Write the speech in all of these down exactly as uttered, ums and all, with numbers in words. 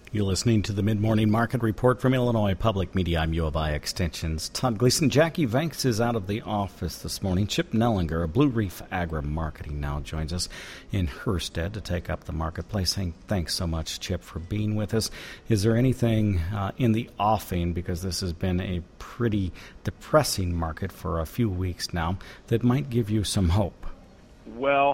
You're listening to the Mid-Morning Market Report from Illinois Public Media. I'm U of I Extension's Todd Gleason. Jackie Vanks is out of the office this morning. Chip Nellinger of Blue Reef Agri-Marketing now joins us in her stead to take up the marketplace. Thanks so much, Chip, for being with us. Is there anything uh, in the offing, because this has been a pretty depressing market for a few weeks now, that might give you some hope? Well,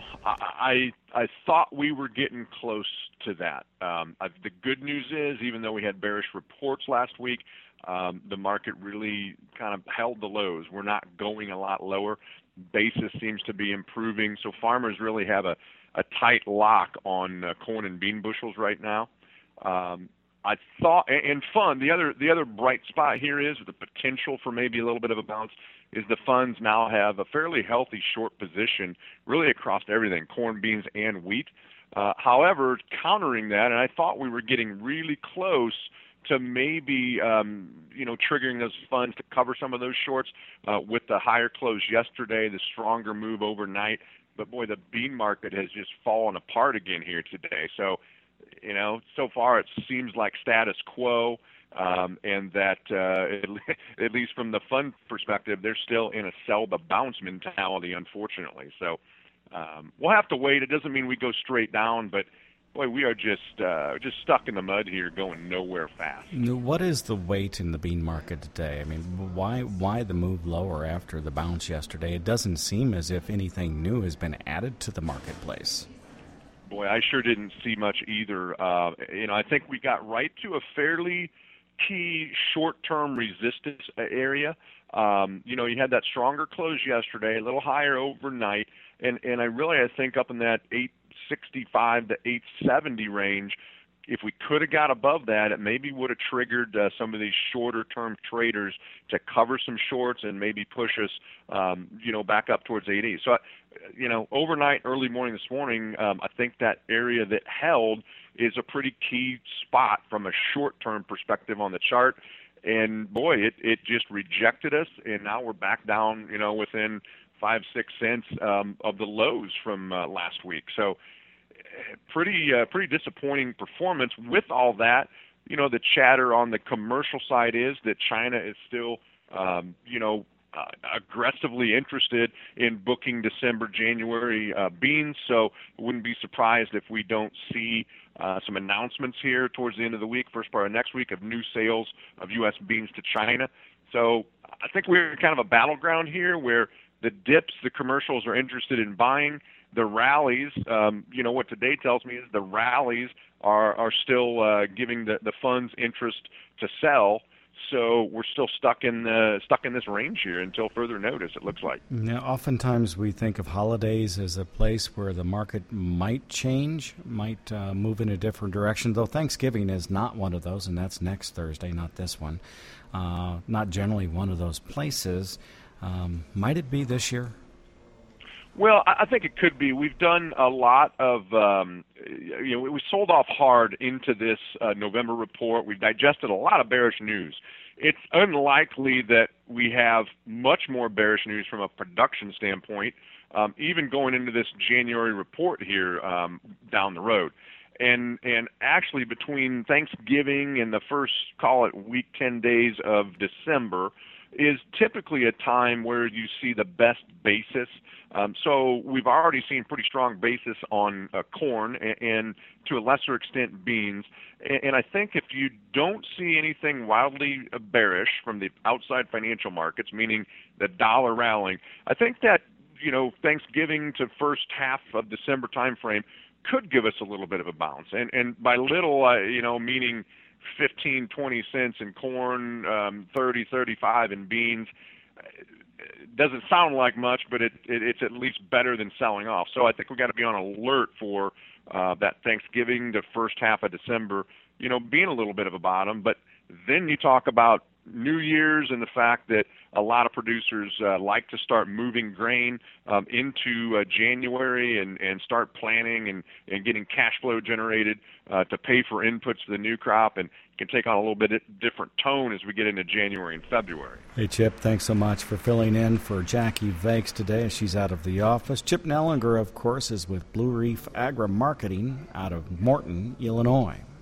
I I thought we were getting close to that. Um, I, the good news is, even though we had bearish reports last week, um, the market really kind of held the lows. We're not going a lot lower. Basis seems to be improving, so farmers really have a, a tight lock on uh, corn and bean bushels right now. Um, I thought, and fun, the other the other bright spot here is the potential for maybe a little bit of a bounce is the funds now have a fairly healthy short position really across everything, corn, beans, and wheat. Uh, however, countering that, and I thought we were getting really close to maybe, um, you know, triggering those funds to cover some of those shorts uh, with the higher close yesterday, the stronger move overnight. But, boy, the bean market has just fallen apart again here today. So, you know, so far it seems like status quo. Um, and that, uh, at least from the fund perspective, they're still in a sell the bounce mentality, unfortunately. So um, we'll have to wait. It doesn't mean we go straight down, but boy, we are just uh, just stuck in the mud here, going nowhere fast. What is the weight in the bean market today? I mean, why why the move lower after the bounce yesterday? It doesn't seem as if anything new has been added to the marketplace. Boy, I sure didn't see much either. Uh, you know, I think we got right to a fairly key short-term resistance area. Um, you know, you had that stronger close yesterday, a little higher overnight, and, and I really, I think up in that eight sixty-five to eight seventy range, if we could have got above that, it maybe would have triggered uh, some of these shorter-term traders to cover some shorts and maybe push us, um, you know, back up towards eight eighty. So, you know, overnight, early morning this morning, um, I think that area that held is a pretty key spot from a short-term perspective on the chart. And, boy, it, it just rejected us, and now we're back down, you know, within five, six cents um, of the lows from uh, last week. So pretty uh, pretty disappointing performance. With all that, you know, the chatter on the commercial side is that China is still, um, you know, uh, aggressively interested in booking December, January uh, beans. So wouldn't be surprised if we don't see uh, some announcements here towards the end of the week, first part of next week, of new sales of U S beans to China. So I think we're in kind of a battleground here where the dips, the commercials are interested in buying. The rallies, um, you know, what today tells me is the rallies are, are still uh, giving the, the funds interest to sell. So we're still stuck in the, stuck in this range here until further notice, it looks like. Now, oftentimes we think of holidays as a place where the market might change, might uh, move in a different direction, though Thanksgiving is not one of those, and that's next Thursday, not this one. Uh, not generally one of those places. Um, might it be this year? Well, I think it could be. We've done a lot of, um, you know, we sold off hard into this uh, November report. We've digested a lot of bearish news. It's unlikely that we have much more bearish news from a production standpoint, um, even going into this January report here um, down the road. And and actually between Thanksgiving and the first, call it week, ten days of December, is typically a time where you see the best basis. Um, so we've already seen pretty strong basis on uh, corn and, and to a lesser extent beans. And, and I think if you don't see anything wildly bearish from the outside financial markets, meaning the dollar rallying, I think that, you know, Thanksgiving to first half of December timeframe could give us a little bit of a bounce. And, and by little, uh, you know, meaning fifteen, twenty cents in corn, um, thirty, thirty-five in beans. It doesn't sound like much, but it, it, it's at least better than selling off. So I think we've got to be on alert for uh, that Thanksgiving to first half of December, you know, being a little bit of a bottom. But then you talk about New Year's and the fact that a lot of producers uh, like to start moving grain um, into uh, January and, and start planning and, and getting cash flow generated uh, to pay for inputs to the new crop, and can take on a little bit different tone as we get into January and February. Hey, Chip, thanks so much for filling in for Jackie Vanks today. She's out of the office. Chip Nellinger, of course, is with Blue Reef Agri-Marketing out of Morton, Illinois.